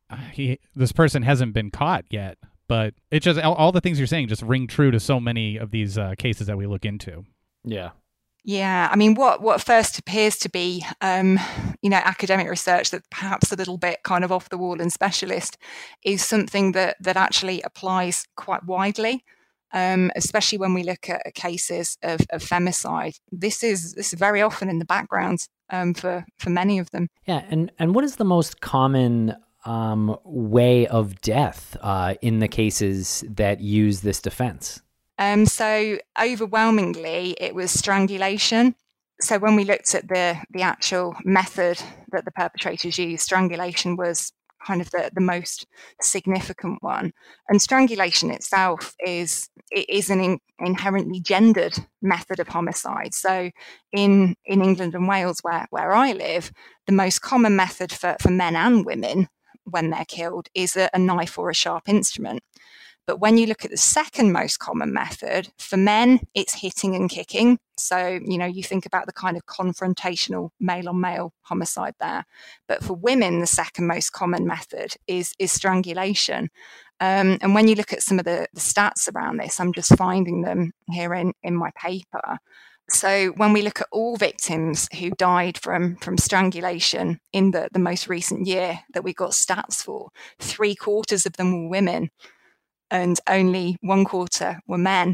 he, this person hasn't been caught yet. But it just, all, all the things you're saying just ring true to so many of these uh, cases that we look into. Yeah. Yeah, I mean, what, what first appears to be, um, you know, academic research that perhaps a little bit kind of off the wall and specialist is something that that actually applies quite widely, um, especially when we look at cases of, of femicide. This is this is very often in the background um, for for many of them. Yeah, and and what is the most common um, way of death uh, in the cases that use this defense? Um, so overwhelmingly, it was strangulation. So when we looked at the the actual method that the perpetrators used, strangulation was kind of the, the most significant one. And strangulation itself is it is an in, inherently gendered method of homicide. So in in England and Wales, where where I live, the most common method for, for men and women when they're killed is a, a knife or a sharp instrument. But when you look at the second most common method, for men, it's hitting and kicking. So, you know, you think about the kind of confrontational male-on-male homicide there. But for women, the second most common method is, is strangulation. Um, and when you look at some of the, the stats around this, I'm just finding them here in, in my paper. So when we look at all victims who died from, from strangulation in the, the most recent year that we got stats for, three quarters of them were women, and only one quarter were men.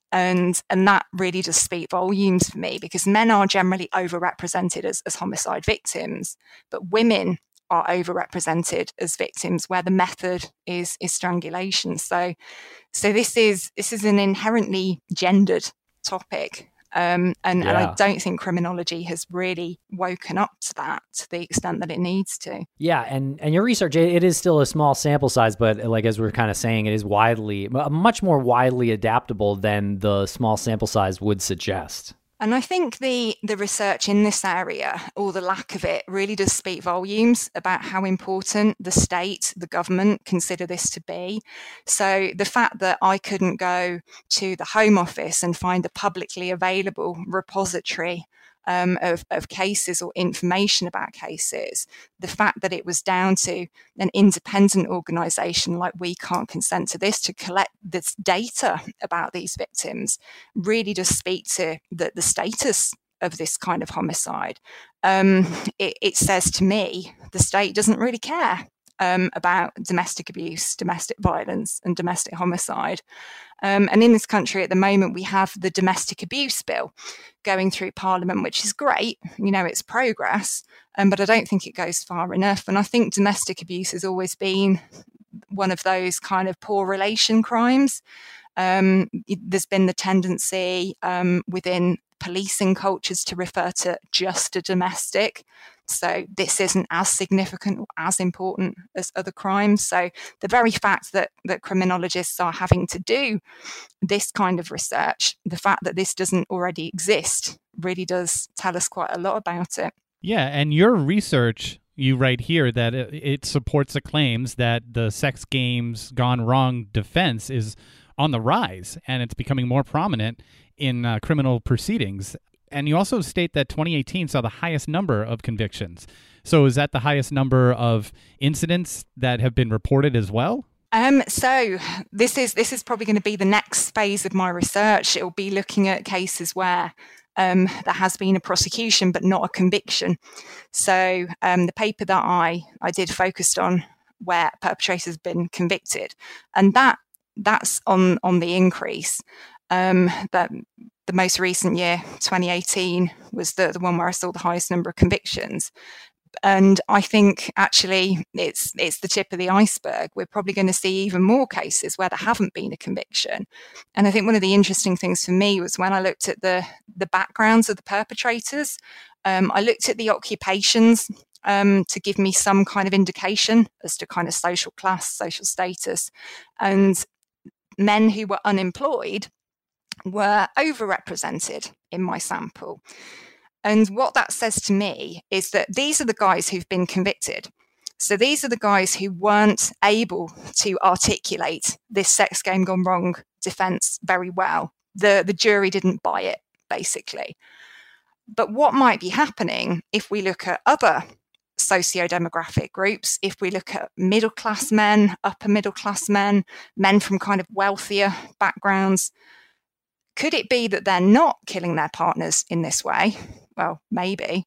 And and that really does speak volumes for me, because men are generally overrepresented as, as homicide victims, but women are overrepresented as victims where the method is is strangulation. So so this is this is an inherently gendered topic. Um, and, yeah. and I don't think criminology has really woken up to that to the extent that it needs to. Yeah, and, and your research, it, it is still a small sample size, but like as we're kind of saying, it is widely, much more widely adaptable than the small sample size would suggest. And I think the, the research in this area, or the lack of it, really does speak volumes about how important the state, the government, consider this to be. So the fact that I couldn't go to the Home Office and find a publicly available repository Um, of, of cases or information about cases, the fact that it was down to an independent organisation like We Can't Consent to This to collect this data about these victims really does speak to the, the status of this kind of homicide. Um, it, it says to me the state doesn't really care um, about domestic abuse, domestic violence and domestic homicide. Um, and in this country at the moment, we have the domestic abuse bill going through Parliament, which is great. You know, it's progress, um, but I don't think it goes far enough. And I think domestic abuse has always been one of those kind of poor relation crimes. Um, there's been the tendency um, within policing cultures to refer to just a domestic. So this isn't as significant or as important as other crimes. So the very fact that, that criminologists are having to do this kind of research, the fact that this doesn't already exist, really does tell us quite a lot about it. Yeah, and your research, you write here that it, it supports the claims that the sex games gone wrong defense is on the rise, and it's becoming more prominent in uh, criminal proceedings. And you also state that twenty eighteen saw the highest number of convictions. So is that the highest number of incidents that have been reported as well? Um, so this is this is probably going to be the next phase of my research. It'll be looking at cases where um, there has been a prosecution but not a conviction. So um, the paper that I, I did focused on where perpetrators have been convicted, and that that's on on the increase. Um, that the most recent year, twenty eighteen, was the, the one where I saw the highest number of convictions. And I think actually it's it's the tip of the iceberg. We're probably going to see even more cases where there haven't been a conviction. And I think one of the interesting things for me was when I looked at the, the backgrounds of the perpetrators, um, I looked at the occupations um, to give me some kind of indication as to kind of social class, social status. And men who were unemployed were overrepresented in my sample. And what that says to me is that these are the guys who've been convicted. So these are the guys who weren't able to articulate this sex game gone wrong defense very well. The, the jury didn't buy it, basically. But what might be happening if we look at other socio-demographic groups, if we look at middle-class men, upper middle-class men, men from kind of wealthier backgrounds, could it be that they're not killing their partners in this way? Well, maybe.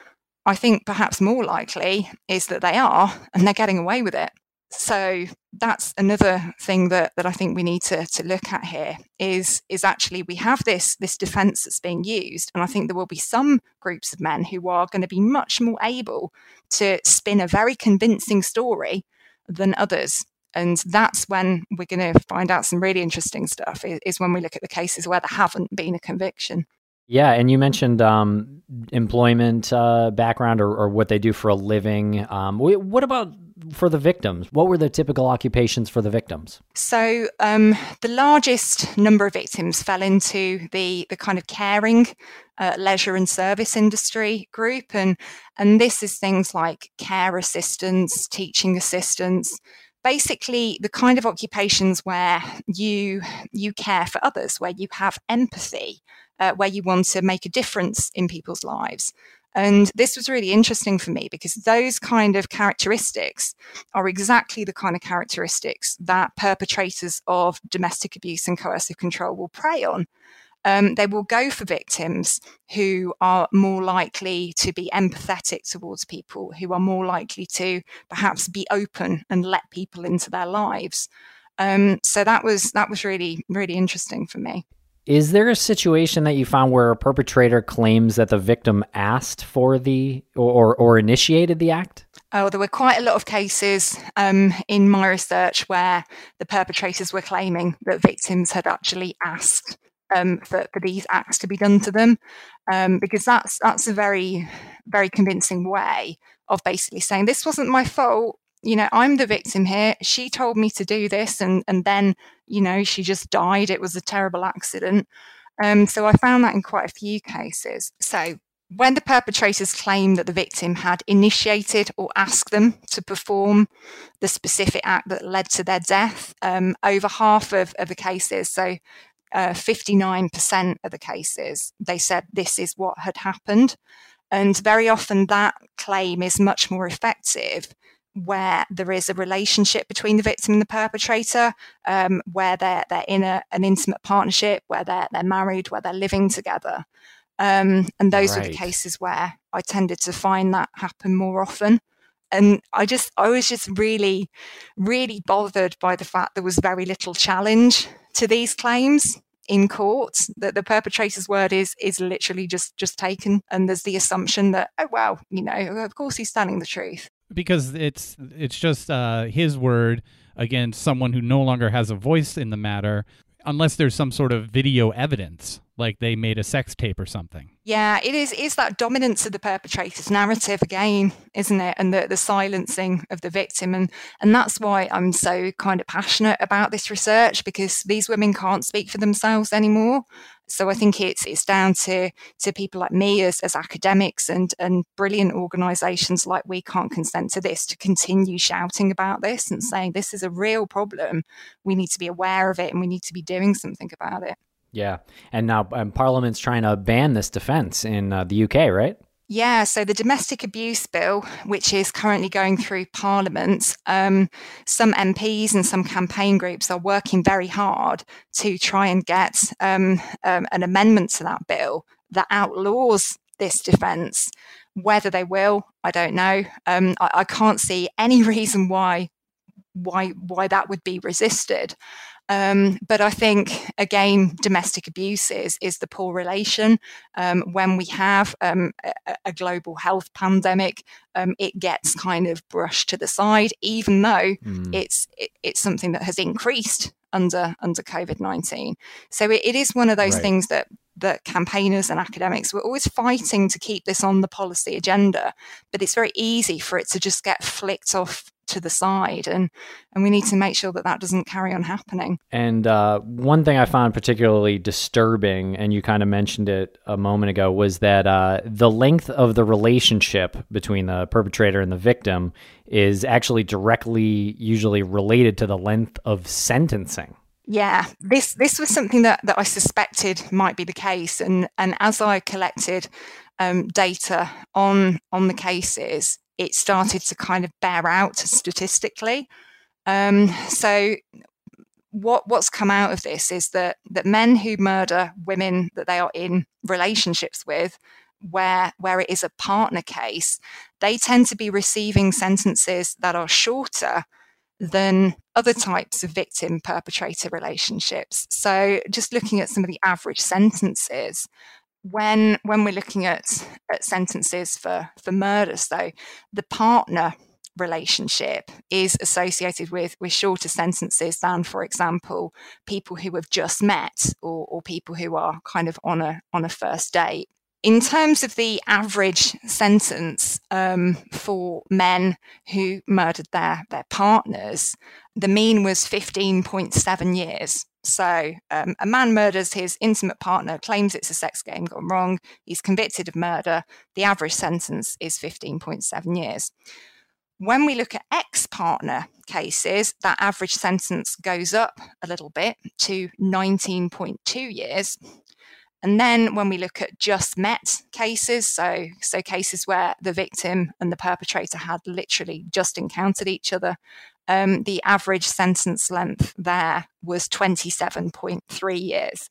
I think perhaps more likely is that they are, and they're getting away with it. So that's another thing that, that I think we need to, to look at here is, is actually we have this, this defence that's being used, and I think there will be some groups of men who are going to be much more able to spin a very convincing story than others. And that's when we're going to find out some really interesting stuff, is when we look at the cases where there haven't been a conviction. Yeah, and you mentioned um, employment uh, background or, or what they do for a living. Um, what about for the victims? What were the typical occupations for the victims? So um, the largest number of victims fell into the, the kind of caring, uh, leisure and service industry group. And, and this is things like care assistants, teaching assistants, basically the kind of occupations where you you care for others, where you have empathy, uh, where you want to make a difference in people's lives. And this was really interesting for me because those kind of characteristics are exactly the kind of characteristics that perpetrators of domestic abuse and coercive control will prey on. Um, they will go for victims who are more likely to be empathetic towards people, who are more likely to perhaps be open and let people into their lives. Um, so that was that was really, really interesting for me. Is there a situation that you found where a perpetrator claims that the victim asked for the or or initiated the act? Oh, there were quite a lot of cases um, in my research where the perpetrators were claiming that victims had actually asked Um, for, for these acts to be done to them, um, because that's that's a very, very convincing way of basically saying this wasn't my fault. You know, I'm the victim here. She told me to do this, and and then you know she just died. It was a terrible accident. Um, so I found that in quite a few cases. So when the perpetrators claim that the victim had initiated or asked them to perform the specific act that led to their death, um, over half of, of the cases, so Uh, fifty-nine percent of the cases, they said this is what had happened. And very often that claim is much more effective where there is a relationship between the victim and the perpetrator, um, where they're, they're in a, an intimate partnership, where they're, they're married, where they're living together. Um, and those Right. were the cases where I tended to find that happen more often. And I just, I was just really, really bothered by the fact there was very little challenge to these claims in court, that the perpetrator's word is is literally just just taken, and there's the assumption that, oh well, you know, of course he's telling the truth. Because it's it's just uh, his word against someone who no longer has a voice in the matter, unless there's some sort of video evidence, like they made a sex tape or something. Yeah, it is is that dominance of the perpetrator's narrative again, isn't it? And the, the silencing of the victim. And, and that's why I'm so kind of passionate about this research, because these women can't speak for themselves anymore. So I think it's it's down to to people like me as, as academics and, and brilliant organisations like We Can't Consent to This to continue shouting about this and saying this is a real problem. We need to be aware of it and we need to be doing something about it. Yeah. And now um, Parliament's trying to ban this defense in uh, the U K, right? Yeah, so the domestic abuse bill, which is currently going through Parliament, um, some M Ps and some campaign groups are working very hard to try and get um, um, an amendment to that bill that outlaws this defence. Whether they will, I don't know. Um, I, I can't see any reason why why why that would be resisted. Um, but I think, again, domestic abuse is, is the poor relation. Um, when we have um, a, a global health pandemic, um, it gets kind of brushed to the side, even though mm. it's it, it's something that has increased under under COVID nineteen. So it, it is one of those right. things that that campaigners and academics were always fighting to keep this on the policy agenda, but it's very easy for it to just get flicked off to the side, and and we need to make sure that that doesn't carry on happening. And uh, one thing I found particularly disturbing, and you kind of mentioned it a moment ago, was that uh, the length of the relationship between the perpetrator and the victim is actually directly usually related to the length of sentencing. Yeah, this this was something that, that I suspected might be the case, and and as I collected um, data on on the cases, it started to kind of bear out statistically. Um, so what what's come out of this is that that men who murder women that they are in relationships with, where where it is a partner case, they tend to be receiving sentences that are shorter than other types of victim-perpetrator relationships. So just looking at some of the average sentences, when when we're looking at, at sentences for, for murders, though, the partner relationship is associated with, with shorter sentences than, for example, people who have just met or, or people who are kind of on a on a first date. In terms of the average sentence um, for men who murdered their, their partners, the mean was fifteen point seven years. So um, a man murders his intimate partner, claims it's a sex game gone wrong, he's convicted of murder. The average sentence is fifteen point seven years. When we look at ex-partner cases, that average sentence goes up a little bit to nineteen point two years. And then when we look at just met cases, so so cases where the victim and the perpetrator had literally just encountered each other, um, the average sentence length there was twenty-seven point three years.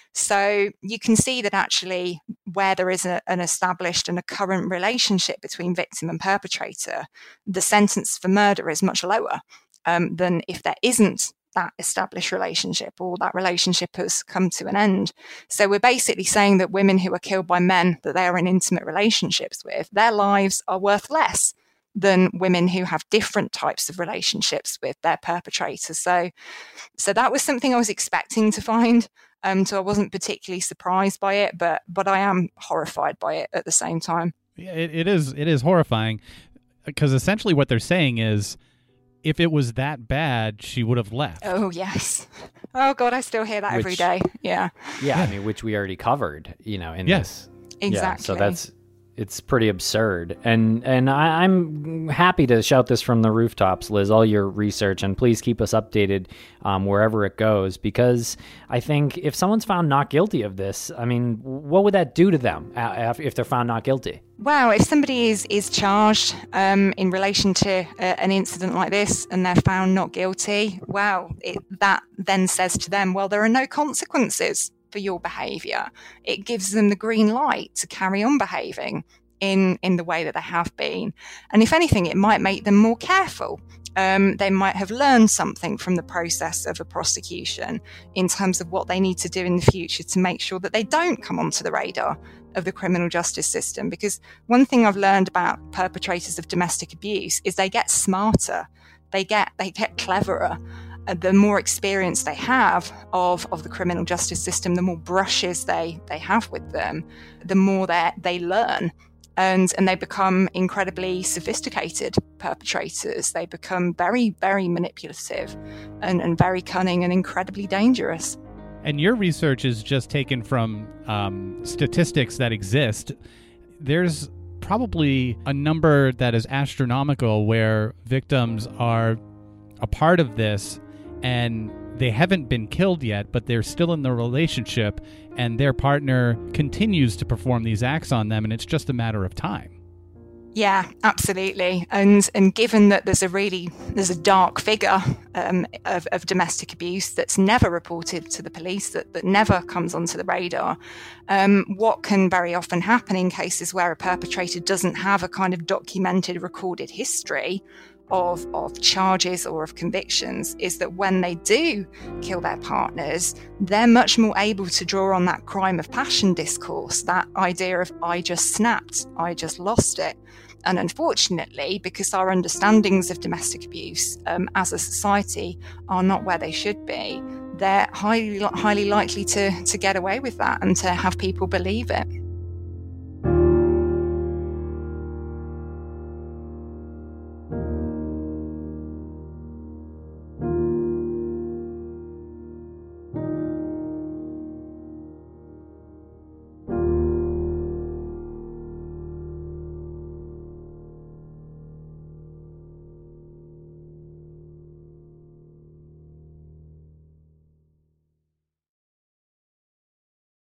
So you can see that actually where there is a, an established and a current relationship between victim and perpetrator, the sentence for murder is much lower um, than if there isn't that established relationship or that relationship has come to an end. So we're basically saying that women who are killed by men that they are in intimate relationships with, their lives are worth less than women who have different types of relationships with their perpetrators. So, so that was something I was expecting to find. Um, so I wasn't particularly surprised by it, but but I am horrified by it at the same time. Yeah, it, it is it is horrifying because essentially what they're saying is, if it was that bad, she would have left. Oh, yes. Oh, God, I still hear that which, every day. Yeah. Yeah, I mean, which we already covered, you know, in yes. this. Exactly. Yeah, so that's, it's pretty absurd. And and I, I'm happy to shout this from the rooftops, Liz, all your research, and please keep us updated um, wherever it goes, because I think if someone's found not guilty of this, I mean, what would that do to them if they're found not guilty? Well, if somebody is, is charged um, in relation to uh, an incident like this and they're found not guilty, well, it, that then says to them, well, there are no consequences for your behaviour. It gives them the green light to carry on behaving in, in the way that they have been. And if anything, it might make them more careful. Um, they might have learned something from the process of a prosecution in terms of what they need to do in the future to make sure that they don't come onto the radar of the criminal justice system. Because one thing I've learned about perpetrators of domestic abuse is they get smarter, they get they get cleverer. Uh, the more experience they have of, of the criminal justice system, the more brushes they, they have with them, the more they they learn. And, and they become incredibly sophisticated perpetrators. They become very, very manipulative and, and very cunning and incredibly dangerous. And your research is just taken from um, statistics that exist. There's probably a number that is astronomical where victims are a part of this and they haven't been killed yet, but they're still in the relationship, and their partner continues to perform these acts on them, and it's just a matter of time. Yeah, absolutely. And and given that there's a really, there's a dark figure um, of, of domestic abuse that's never reported to the police, that, that never comes onto the radar, um, what can very often happen in cases where a perpetrator doesn't have a kind of documented, recorded history of of charges or of convictions is that when they do kill their partners, they're much more able to draw on that crime of passion discourse, that idea of I just snapped, I just lost it. And unfortunately, because our understandings of domestic abuse um, as a society are not where they should be, they're highly highly likely to to get away with that and to have people believe it.